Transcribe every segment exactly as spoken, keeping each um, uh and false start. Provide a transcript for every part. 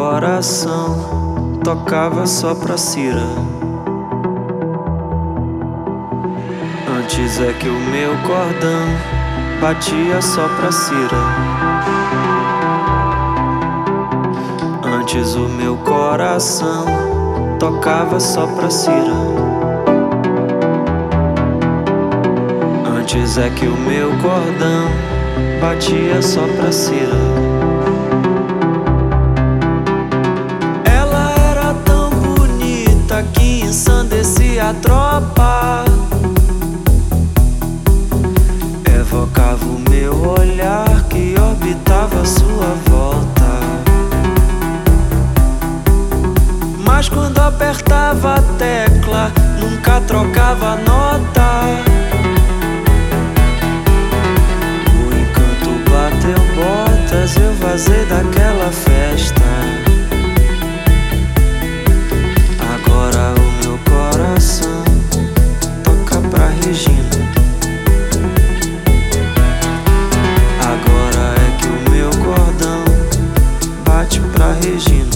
coração tocava só pra Cira. Antes é que o meu cordão batia só pra Cira. Antes o meu coração tocava só pra Cira. Antes é que o meu cordão batia só pra Cira. Ela era tão bonita que ensandecia a tropa. Evocava o meu olhar que orbitava a sua volta. Mas quando apertava a tecla, nunca trocava nota. O encanto bateu botas, eu vazei daquela festa. Agora o meu coração toca pra Regina. Agora é que o meu cordão bate pra Regina.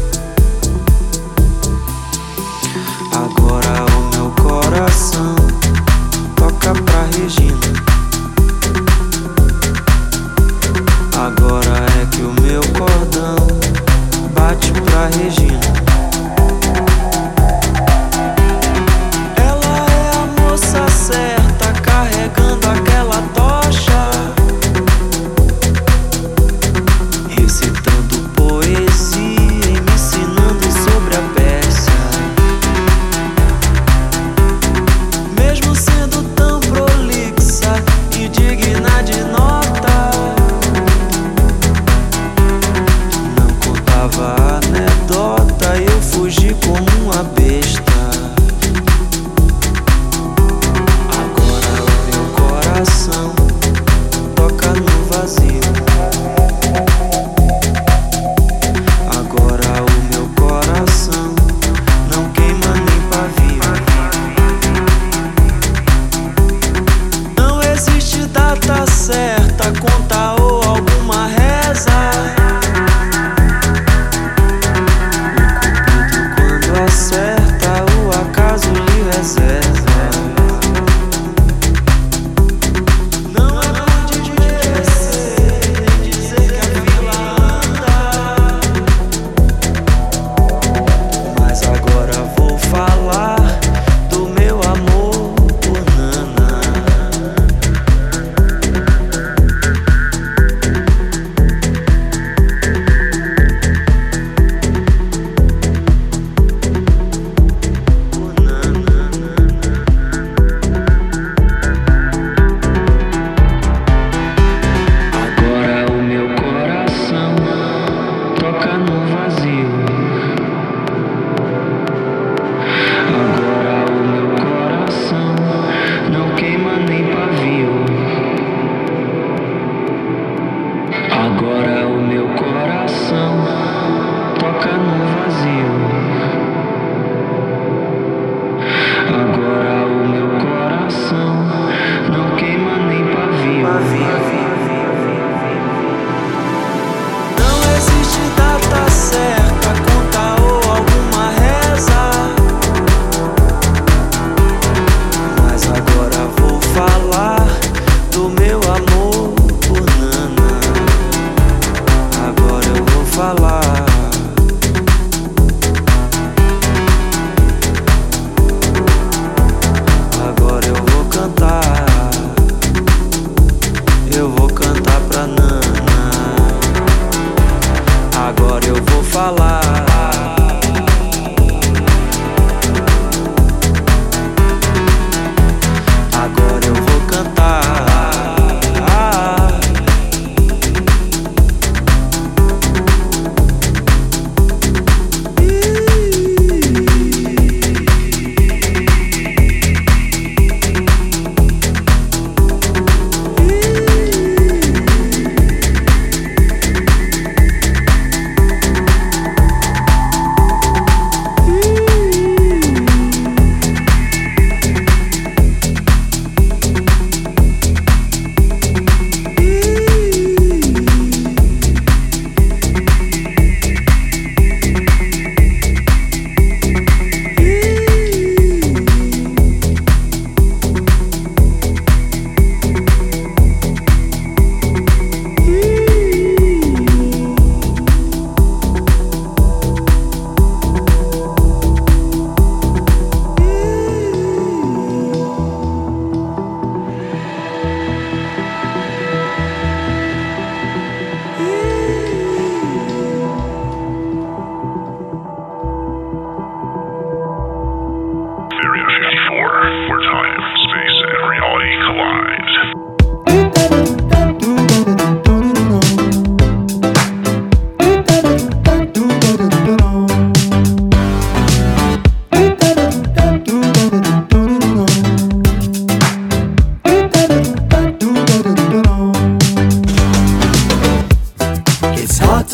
Agora o meu coração toca pra Regina. Agora é que o meu cordão bate pra Regina. Ela é a moça certa carregando aquela tocha, recitando poesia e me ensinando sobre a Pérsia. Mesmo sendo tão prolixa e digna de nota, não contava anedota e eu fugi como uma besta. Agora o meu coração toca no vazio. Agora o meu coração não queima nem pavio. Não existe data certa, conta ou alguma reza. O cupido quando acerta, o acaso lhe reserva. Não é bom de esquecer, nem dizer que a fila anda. Mas agora vou falar do meu amor por Nana.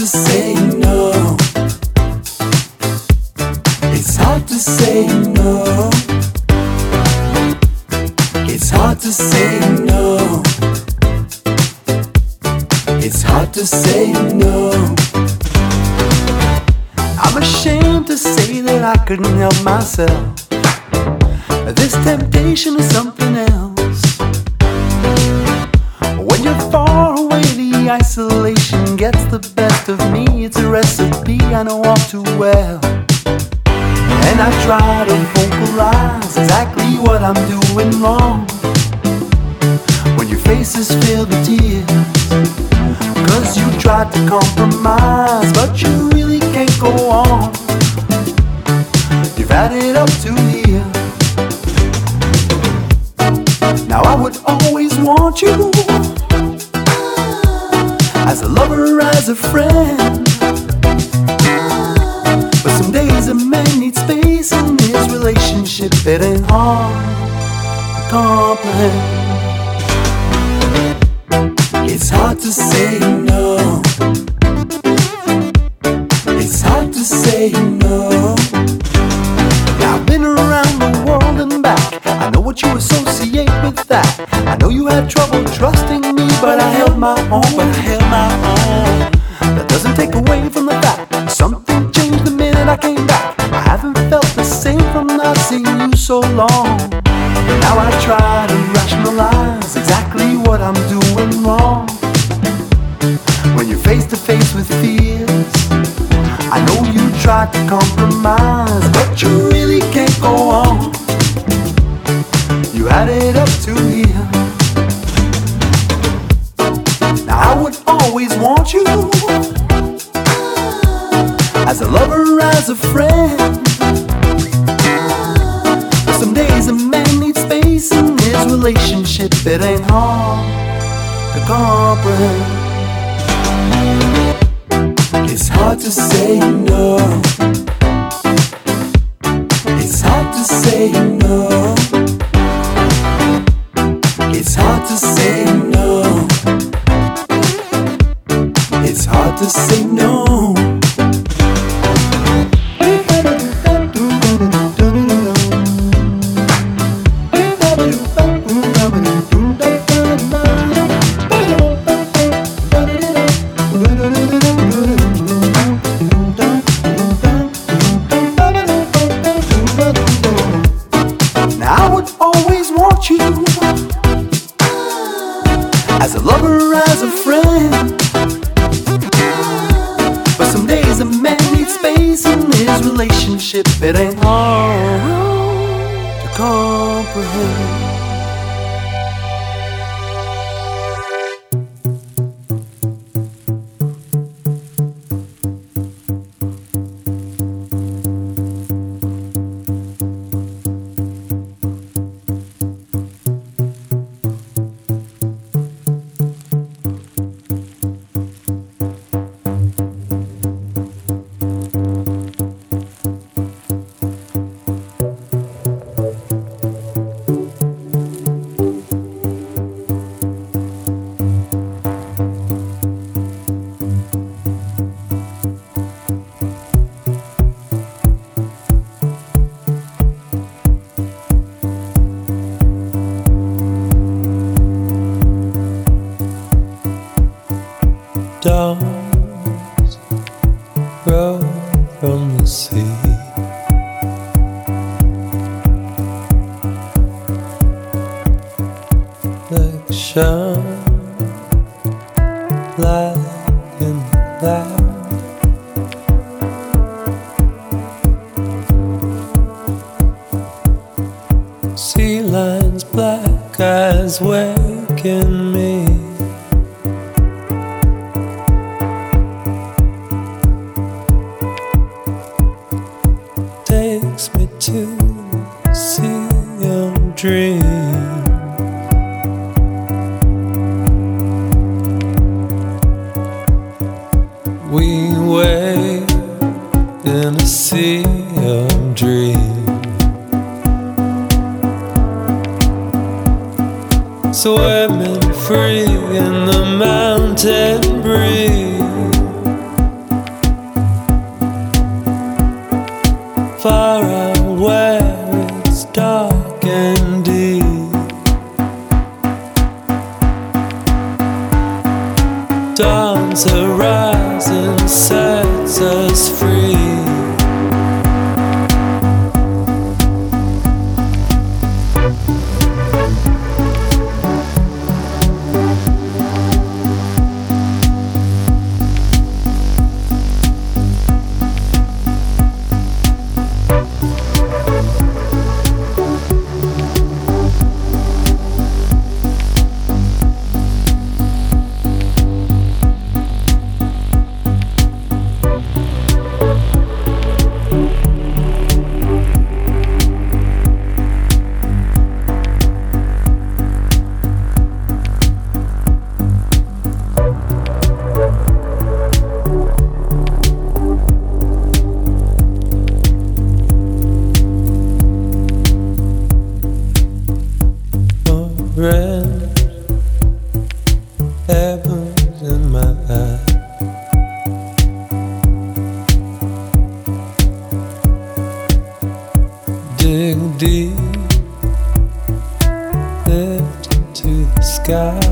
to say no. It's hard to say no. It's hard to say no. It's hard to say no. I'm ashamed to say that I couldn't help myself. This temptation is something else. When you're far away, the isolation gets the best of me. It's a recipe I know all too well. And I try to vocalize exactly what I'm doing wrong. When your faces fill the tears, cause you tried to compromise, but you really can't go on. You've had it up to here. Now I would always want you, as a lover, as a friend. But some days a man needs space in his relationship. It ain't hard to comprehend. It's hard to say no. It's hard to say no. Now I've been around the world and back. I know what you associate with that. I know you had trouble trusting me, but I held my own. But I held my own. That doesn't take away from the fact something changed the minute I came back. I haven't felt the same from not seeing you so long. Now I try to rationalize exactly what I'm doing wrong. When you're face to face with fears, I know you tried to compromise, but you really can't go on. You had it up to here. Now I would always want you, as a lover, as a friend. But some days a man needs space in his relationship. It ain't hard to comprehend. It's hard to say no. It's hard to say no. It's hard to say no. It's hard to say no. As a lover, as a friend. But some days a man needs space in his relationship. It ain't hard to comprehend. Dawn's roll from the sea. Like a shine light in the cloud. Sea lines, black eyes waking me. Takes me to the sea of dreams. We wait in a sea of dreams. Swimming free in the mountain breeze. Dawn's horizon sets us free. Red heavens in my eyes. Dig deep, lift to the sky.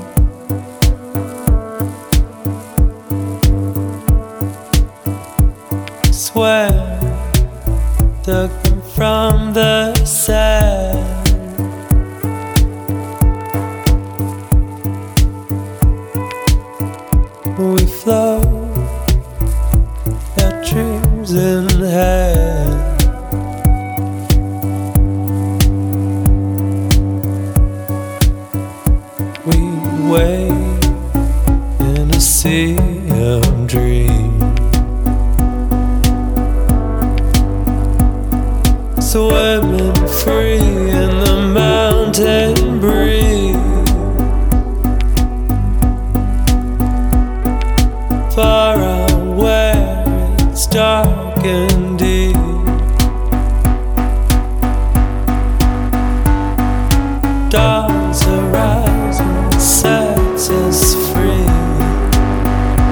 Swear, dug them from the sand. We float, our dreams in hand. We wait in a sea of dreams, swimming free in the mountain breeze. Far out where it's dark and deep. Dawn's horizon sets us free.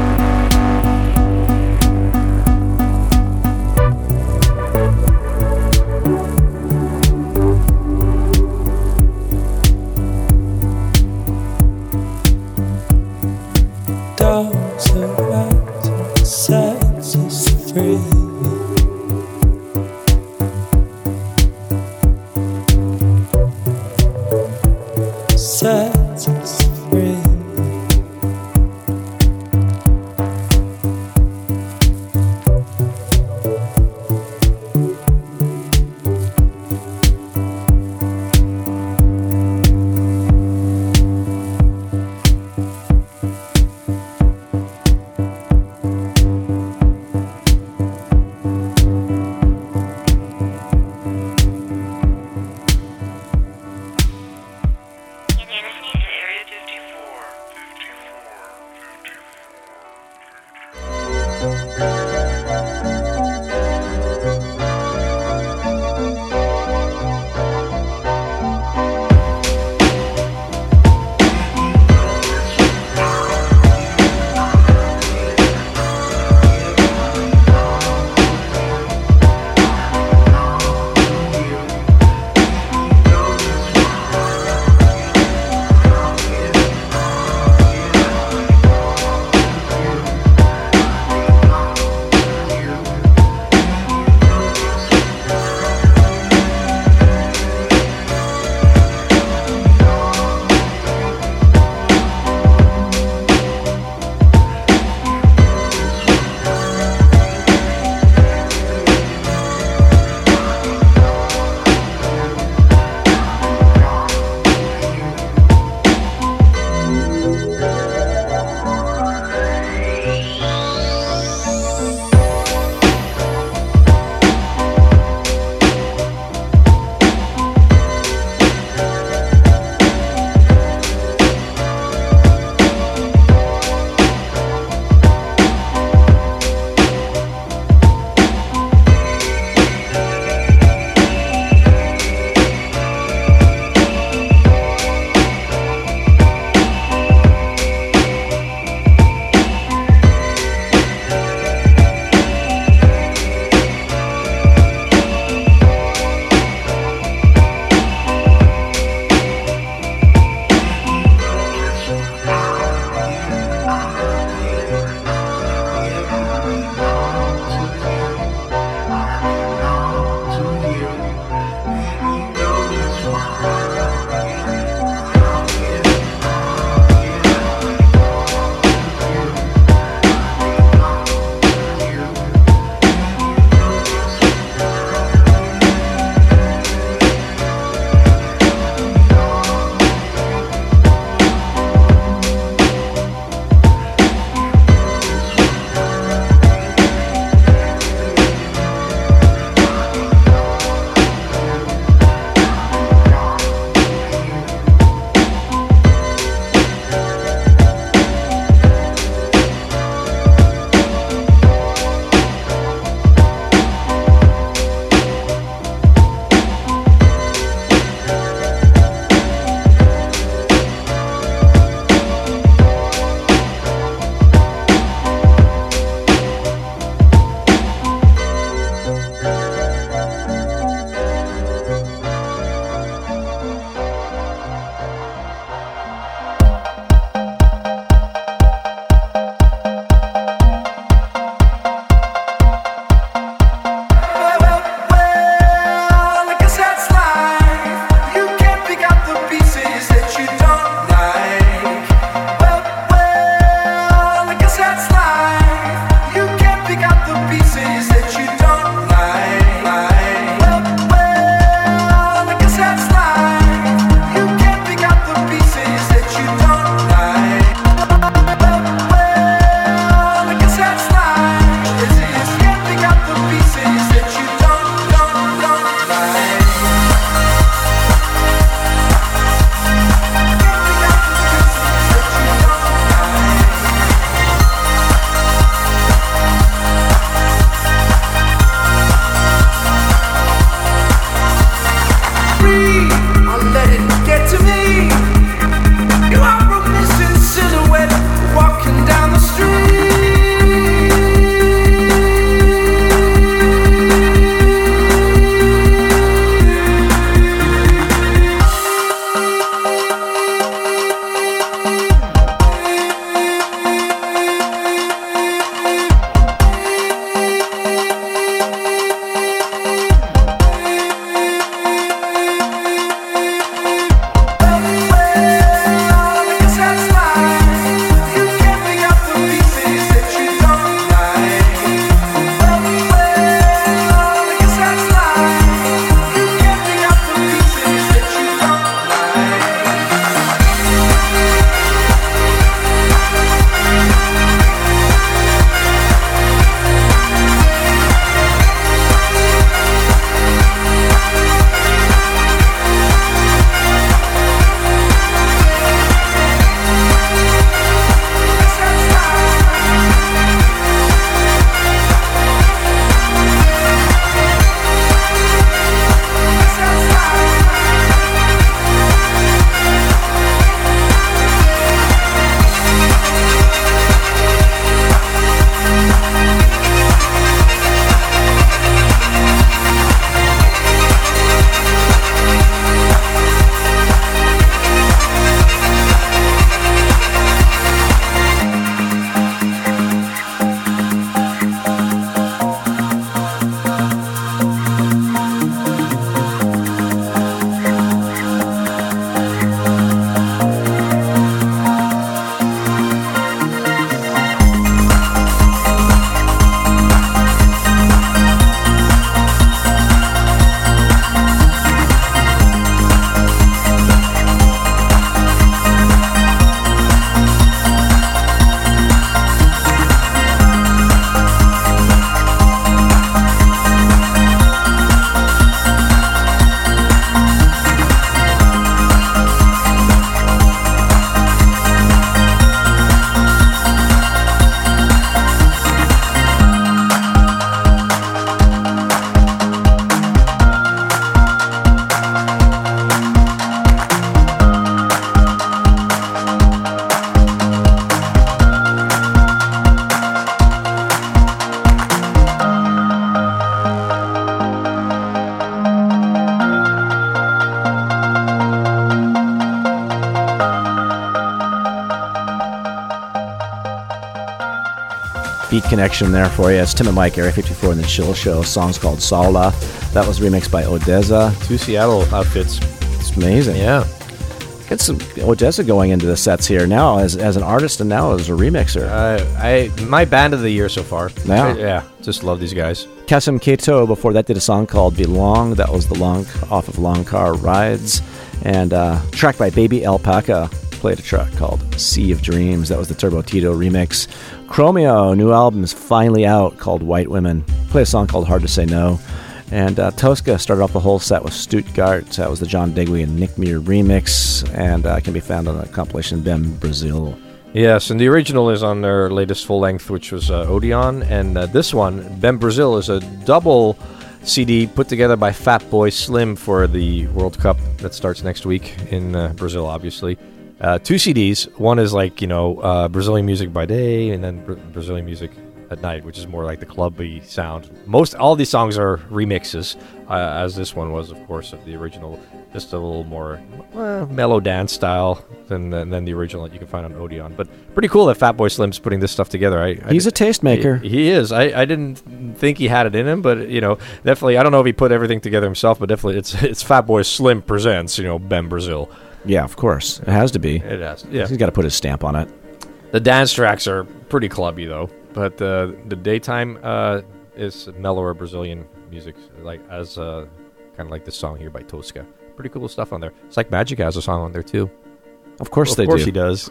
beat connection there for you. It's Tim and Mike, Area fifty-four, and the Chill Show. Song's called Saula. That was remixed by Odessa. Two Seattle outfits. It's amazing. Yeah. Get some Odessa going into the sets here now as as an artist and now as a remixer. Uh, I my band of the year so far. Yeah. I, yeah. Just love these guys. Kasim Keto before that did a song called Belong. That was the long off of Long Car Rides. And uh, track by Baby Alpaca played a track called Sea of Dreams. That was the Turbo Tito remix. Chromeo, new album is finally out called White Women. Played a song called Hard to Say No. And uh, Tosca started off the whole set with Stuttgart. That was the John Digweed and Nick Muir remix, and uh, can be found on the compilation Bem Brazil. Yes, and the original is on their latest full length, which was uh, Odeon, and uh, this one, Bem Brazil, is a double C D put together by Fatboy Slim for the World Cup that starts next week in uh, Brazil, obviously. Uh, two C Ds. One is like, you know, uh, Brazilian music by day, and then Bra- Brazilian music at night, which is more like the clubby sound. Most all these songs are remixes, uh, as this one was, of course, of the original. Just a little more uh, mellow dance style than, than than the original that you can find on Odeon. But pretty cool that Fatboy Slim's putting this stuff together. I, I He's a tastemaker. He, he is. I, I didn't think he had it in him, but you know, definitely. I don't know if he put everything together himself, but definitely, it's it's Fatboy Slim presents. You know, Bem Brazil. Yeah, of course. It has to be. It has. Yeah. He's got to put his stamp on it. The dance tracks are pretty clubby, though. But uh, the daytime uh, is mellower Brazilian music, like as uh, kind of like this song here by Tosca. Pretty cool stuff on there. It's like Magic has a song on there, too. Of course well, they do. Of course do. he does.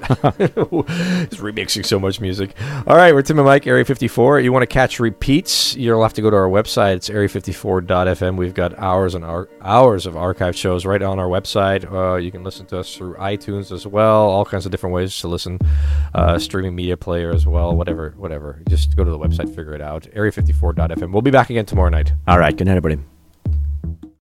He's remixing so much music. All right, we're Tim and Mike, Area fifty-four. You want to catch repeats, you'll have to go to our website. It's area fifty-four dot f m. We've got hours and ar- hours of archive shows right on our website. Uh, you can listen to us through iTunes as well. All kinds of different ways to listen. Uh, streaming media player as well. Whatever, whatever. Just go to the website, figure it out. area fifty-four dot f m. We'll be back again tomorrow night. All right. Good night, everybody.